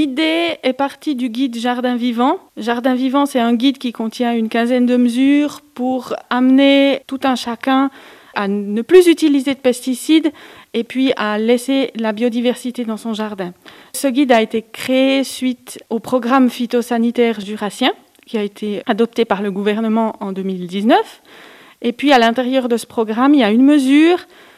l'idée est partie du guide Jardin Vivant. Jardin Vivant, c'est un guide qui contient une quinzaine de mesures pour amener tout un chacun à ne plus utiliser de pesticides et puis à laisser la biodiversité dans son jardin. Ce guide a été créé suite au programme phytosanitaire jurassien qui a été adopté par le gouvernement en 2019. Et puis à l'intérieur de ce programme, il y a une mesure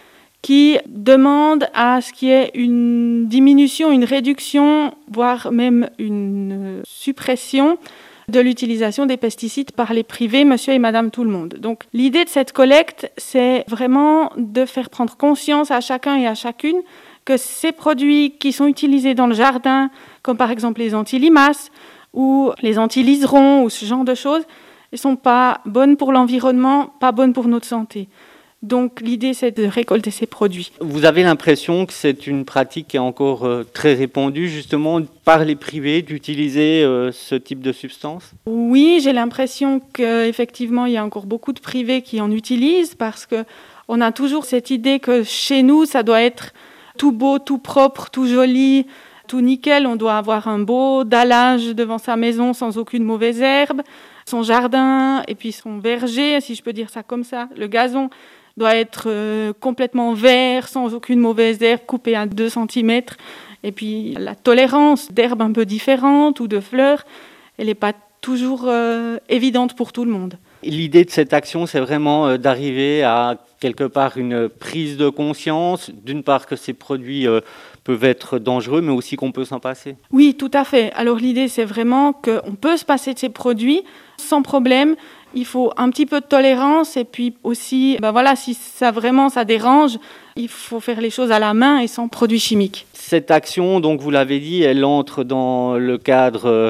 qui demande à ce qu'il y ait une diminution, une réduction, voire même une suppression de l'utilisation des pesticides par les privés, monsieur et madame tout le monde. Donc l'idée de cette collecte, c'est vraiment de faire prendre conscience à chacun et à chacune que ces produits qui sont utilisés dans le jardin, comme par exemple les anti-limaces ou les anti-liserons ou ce genre de choses, ne sont pas bonnes pour l'environnement, pas bonnes pour notre santé. Donc l'idée, c'est de récolter ces produits. Vous avez l'impression que c'est une pratique qui est encore très répandue, justement, par les privés, d'utiliser ce type de substance ? Oui, j'ai l'impression qu'effectivement, il y a encore beaucoup de privés qui en utilisent parce qu'on a toujours cette idée que chez nous, ça doit être tout beau, tout propre, tout joli, tout nickel. On doit avoir un beau dallage devant sa maison sans aucune mauvaise herbe, son jardin et puis son verger, si je peux dire ça comme ça, le gazon doit être complètement vert, sans aucune mauvaise herbe, coupé à 2 cm. Et puis la tolérance d'herbes un peu différentes ou de fleurs, elle n'est pas toujours évidente pour tout le monde. L'idée de cette action, c'est vraiment d'arriver à quelque part une prise de conscience, d'une part que ces produits peuvent être dangereux, mais aussi qu'on peut s'en passer. Oui, tout à fait. Alors l'idée, c'est vraiment qu'on peut se passer de ces produits sans problème. Il faut un petit peu de tolérance et puis aussi, si ça dérange, il faut faire les choses à la main et sans produits chimiques. Cette action, donc vous l'avez dit, elle entre dans le cadre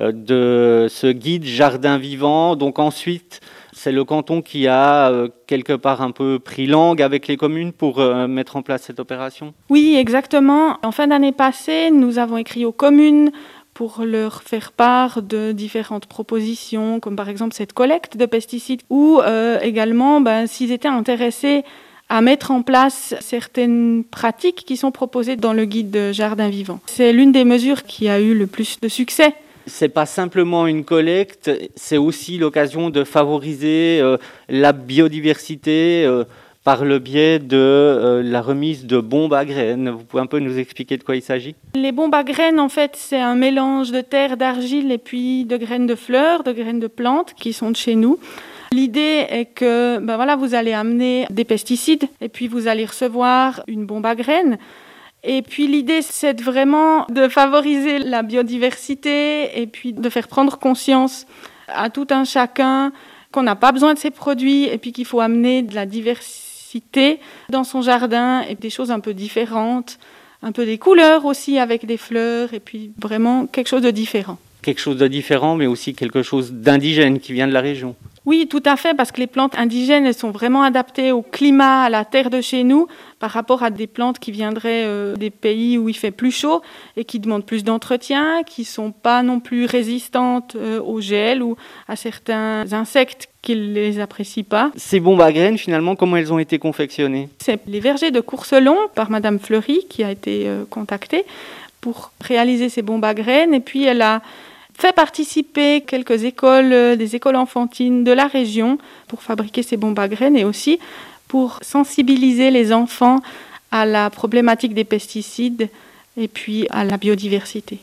de ce guide Jardin Vivant. Donc ensuite, c'est le canton qui a quelque part un peu pris langue avec les communes pour mettre en place cette opération. Oui, exactement. En fin d'année passée, nous avons écrit aux communes pour leur faire part de différentes propositions, comme par exemple cette collecte de pesticides, ou également s'ils étaient intéressés à mettre en place certaines pratiques qui sont proposées dans le guide de Jardin Vivant. C'est l'une des mesures qui a eu le plus de succès. C'est pas simplement une collecte, c'est aussi l'occasion de favoriser la biodiversité par le biais de la remise de bombes à graines. Vous pouvez un peu nous expliquer de quoi il s'agit ? Les bombes à graines, en fait, c'est un mélange de terre, d'argile et puis de graines de fleurs, de graines de plantes qui sont de chez nous. L'idée est que vous allez amener des pesticides et puis vous allez recevoir une bombe à graines. Et puis l'idée, c'est vraiment de favoriser la biodiversité et puis de faire prendre conscience à tout un chacun qu'on n'a pas besoin de ces produits et puis qu'il faut amener de la diversité dans son jardin et des choses un peu différentes, un peu des couleurs aussi avec des fleurs et puis vraiment quelque chose de différent. Quelque chose de différent, mais aussi quelque chose d'indigène qui vient de la région. Oui, tout à fait, parce que les plantes indigènes, elles sont vraiment adaptées au climat, à la terre de chez nous, par rapport à des plantes qui viendraient des pays où il fait plus chaud et qui demandent plus d'entretien, qui ne sont pas non plus résistantes au gel ou à certains insectes qui ne les apprécient pas. Ces bombes à graines, finalement, comment elles ont été confectionnées ? C'est les vergers de Courcelon, par Madame Fleury, qui a été contactée pour réaliser ces bombes à graines. Et puis, elle a fait participer quelques écoles, des écoles enfantines de la région pour fabriquer ces bombes à graines et aussi pour sensibiliser les enfants à la problématique des pesticides et puis à la biodiversité.